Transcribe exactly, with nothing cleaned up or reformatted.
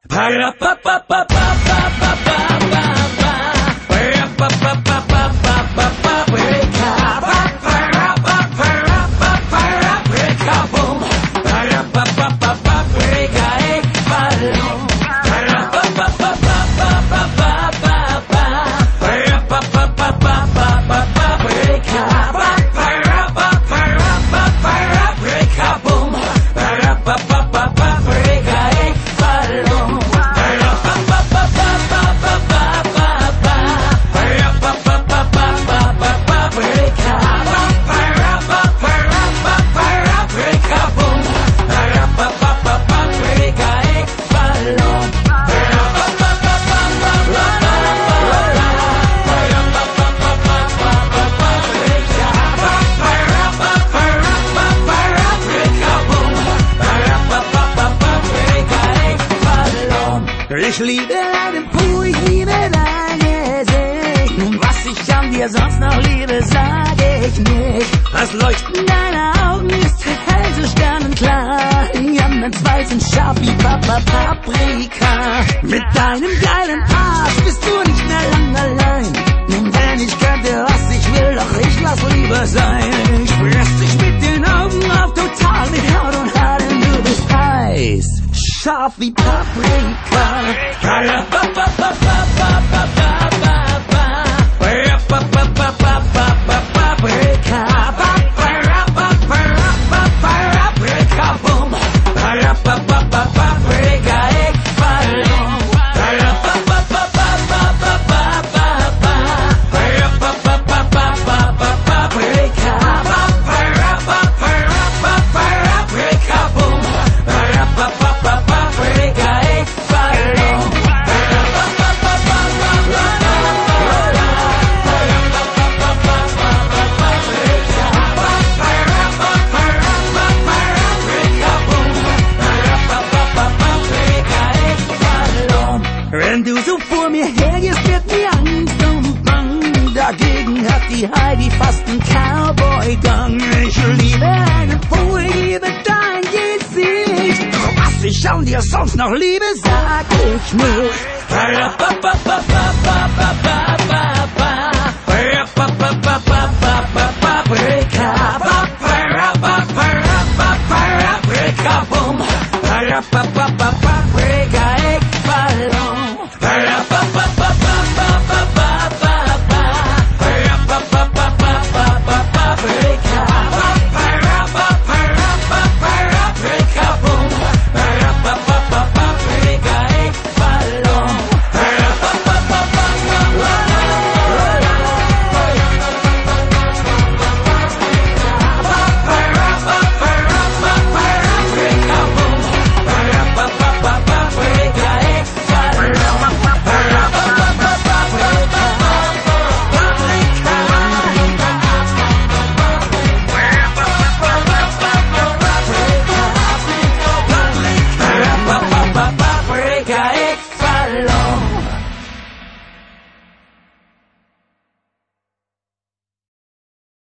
Ich liebe deinen Po, ich liebe dein Gesicht. Und was ich an dir sonst noch liebe, sage ich nicht. Das Leuchten deiner Augen ist hell, so sternenklar. Die anderen zwei sind scharf wie Papa Paprika. Mit deinem geilen Arsch bist du nicht mehr lang allein. Denn ich könnte, was ich will, doch ich lass lieber sein. Ich fress dich mit den Augen auf total mit Haut und Haar, denn du bist heiß. Scharf wie Paprika. Wenn du so vor mir hergehst, wird mir Angst und Bang. Dagegen hat die Heidi fast einen Cowboy-Gang. Ich liebe deinen Po, ich liebe dein Gesicht. Doch was ich an dir sonst noch liebe, sag ich nicht. Paprika,